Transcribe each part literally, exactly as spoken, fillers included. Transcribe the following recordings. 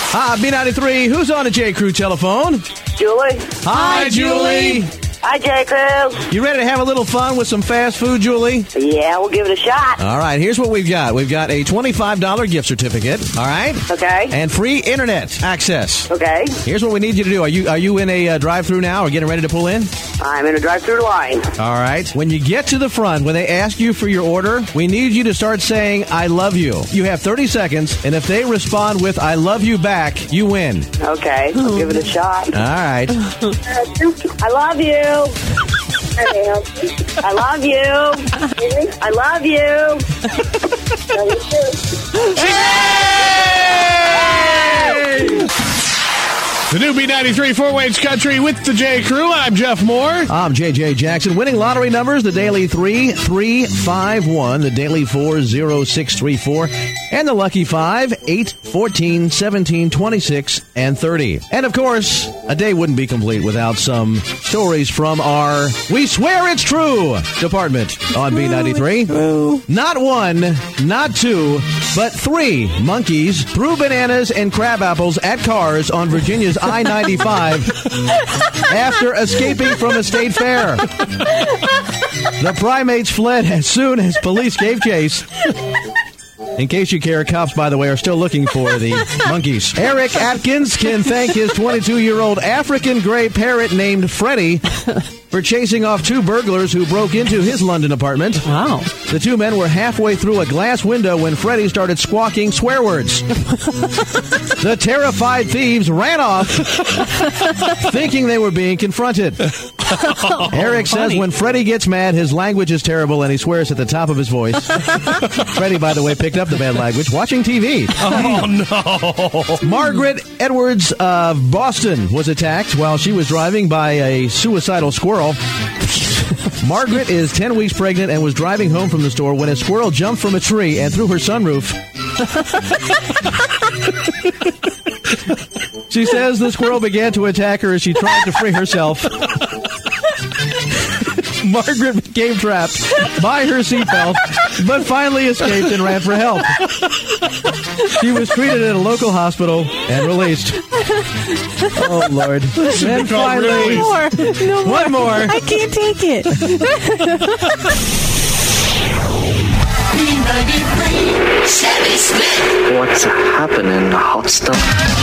Ah, B ninety-three, who's on the J. Crew telephone? Julie. Hi, Hi Julie. Julie. Hi, J. Crew. You ready to have a little fun with some fast food, Julie? Yeah, we'll give it a shot. All right, here's what we've got. We've got a twenty-five dollars gift certificate, all right? Okay. And free internet access. Okay. Here's what we need you to do. Are you are you in a uh, drive-thru now or getting ready to pull in? I'm in a drive-thru line. All right. When you get to the front, when they ask you for your order, we need you to start saying, I love you. You have thirty seconds, and if they respond with, I love you back, you win. Okay, I'll give it a shot. All right. I love you. I love you. I love you. Hey! The new B ninety-three Fort Wayne's Country with the J. Crew. I'm Jeff Moore. I'm J J Jackson. Winning lottery numbers, the daily three three five one, the daily four zero six three four, and the lucky five, eight, fourteen, seventeen, twenty-six, and thirty. And of course, a day wouldn't be complete without some stories from our We Swear It's True department on B ninety-three. Not one, not two, but three monkeys threw bananas and crab apples at cars on Virginia's I ninety-five after escaping from a state fair. The primates fled as soon as police gave chase. In case you care, cops, by the way, are still looking for the monkeys. Eric Atkins can thank his twenty-two-year-old African gray parrot named Freddie for chasing off two burglars who broke into his London apartment. Wow. The two men were halfway through a glass window when Freddie started squawking swear words. The terrified thieves ran off, thinking they were being confronted. Oh, Eric says when Freddie gets mad, his language is terrible and he swears at the top of his voice. Freddie, by the way, picked up the bad language watching T V. Oh, no. Margaret Edwards of Boston was attacked while she was driving by a suicidal squirrel. Margaret is ten weeks pregnant and was driving home from the store when a squirrel jumped from a tree and through her sunroof. She says the squirrel began to attack her as she tried to free herself. Margaret became trapped by her seatbelt, but finally escaped and ran for help. She was treated at a local hospital and released. Oh, Lord. And finally, No more. No more. one more. I can't take it. B ninety-three, Chevy Smith. What's happening, hot stuff?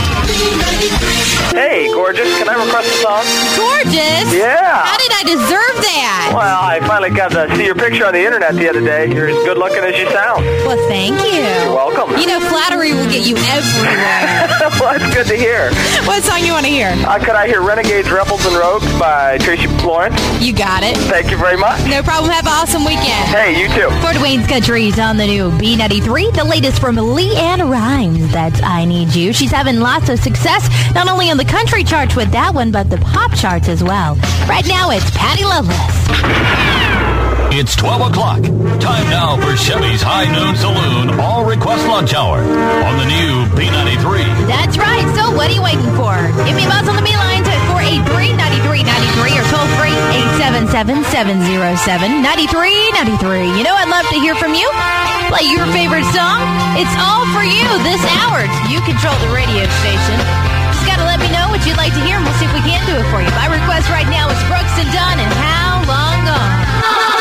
Hey, gorgeous, can I request a song? Gorgeous? Yeah. How did I deserve that? Well, I finally got to see your picture on the internet the other day. You're as good looking as you sound. Well, thank you. You're welcome. You know, flattery will get you everywhere. Well, that's good to hear. What song you want to hear? Uh, could I hear Renegades, Rebels, and Rogues by Tracy Lawrence? You got it. Thank you very much. No problem. Have an awesome weekend. Hey, you too. Fort Wayne's Country's on the new B ninety-three. The latest from Leanne Rimes. That's I Need You. She's having lots of success, not only on the country charts with that one, but the pop charts as well. Right now, it's Patty Loveless. It's twelve o'clock. Time now for Chevy's High Noon Saloon All Request Lunch Hour on the new B ninety-three. That's right. So what are you waiting for? Give me a buzz on the B lines at four eight three, nine three nine three or toll free eight seven seven, seven zero seven, nine three nine three. You know, I'd love to hear from you. Play your favorite song. It's all for you this hour. You control the radio station. Just got to let me know what you'd like to hear, and we'll see if we can do it for you. My request right now is Brooks and Dunn and How Long Gone.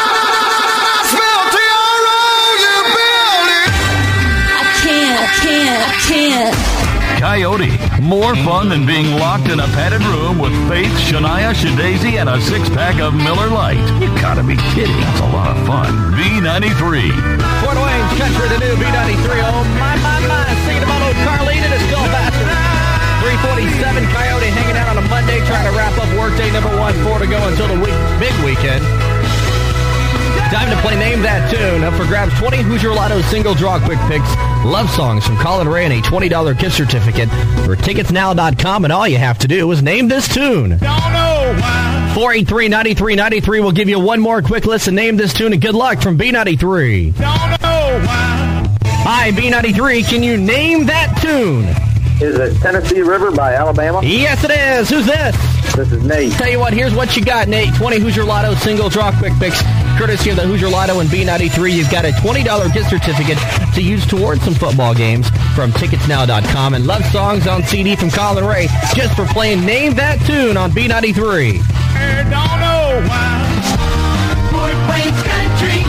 I can't, I can't. Coyote. More fun than being locked in a padded room with Faith, Shania, Shadazy, and a six-pack of Miller Lite. You gotta be kidding. That's a lot of fun. B ninety-three. Fort Wayne's Country, the new B ninety-three. Oh, my, my, my. Singing about old Carlene and his Skull Bastard. three forty-seven, Coyote hanging out on a Monday, trying to wrap up workday number one, four to go until the week, big weekend. Time to play Name That Tune. Up for grabs, twenty Hoosier Lotto single draw quick picks. Love songs from Colin Ray and a twenty dollars gift certificate for tickets now dot com. And all you have to do is name this tune. Don't know why. four eight three, nine three nine three will give you one more quick listen. Name this tune and good luck from B ninety-three. Don't know why. Hi, B ninety-three. Can you name that tune? Is it Tennessee River by Alabama? Yes, it is. Who's this? This is Nate. Tell you what, here's what you got, Nate. twenty Hoosier Lotto single draw quick picks. courtesy of the Hoosier Lotto and B ninety-three. You've got a twenty dollars gift certificate to use towards some football games from tickets now dot com, and love songs on C D from Colin Ray just for playing Name That Tune on B ninety-three. I don't know why. Fort Wayne Country,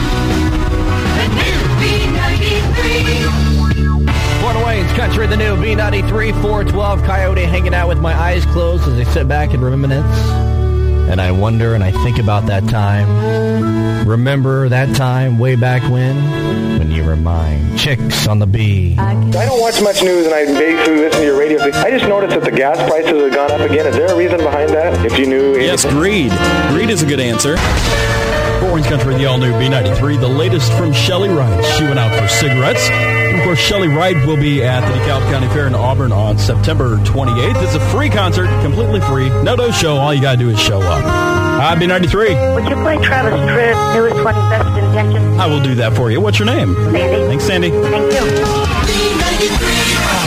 the new B ninety-three. Fort Wayne's Country, the new B ninety-three, four twelve Coyote, hanging out with my eyes closed as I sit back and reminisce. And I wonder and I think about that time. Remember that time way back when? When you were mine. Chicks on the B. I don't watch much news, and I basically listen to your radio. I just noticed that the gas prices have gone up again. Is there a reason behind that? If you knew anything? Yes, greed. Greed is a good answer. Fort Wayne Country, the all-new B ninety-three, the latest from Shelly Wright. She went out for cigarettes. And of course, Shelly Wright will be at the DeKalb County Fair in Auburn on September twenty-eighth. It's a free concert, completely free. No-do show. All you got to do is show up. Hi, B ninety-three. Would you play Travis Tritt, newest one, Best Intentions? I will do that for you. What's your name? Sandy. Thanks, Sandy. Thank you.